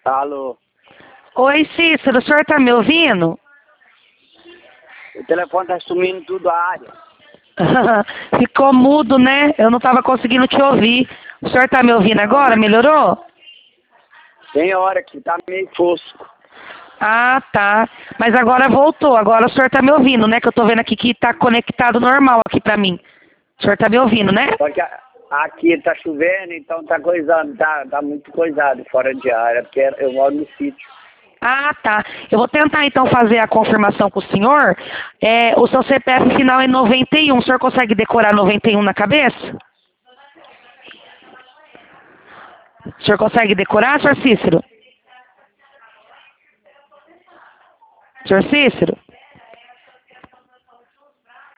Alô? Oi, Cícero, o senhor tá me ouvindo? O telefone tá sumindo tudo a área. Ficou mudo, né? Eu não tava conseguindo te ouvir. O senhor tá me ouvindo agora? Melhorou? Tem hora que tá meio fosco. Ah, tá. Mas agora voltou. Agora o senhor tá me ouvindo, né? Que eu tô vendo aqui que tá conectado normal aqui pra mim. O senhor tá me ouvindo, né? Porque aqui tá chovendo, então tá coisando, tá muito coisado fora de área, porque eu moro no sítio. Ah, tá. Eu vou tentar então fazer a confirmação com o senhor. O seu CPF final é 91. O senhor consegue decorar 91 na cabeça? O senhor consegue decorar, senhor Cícero? Senhor Cícero?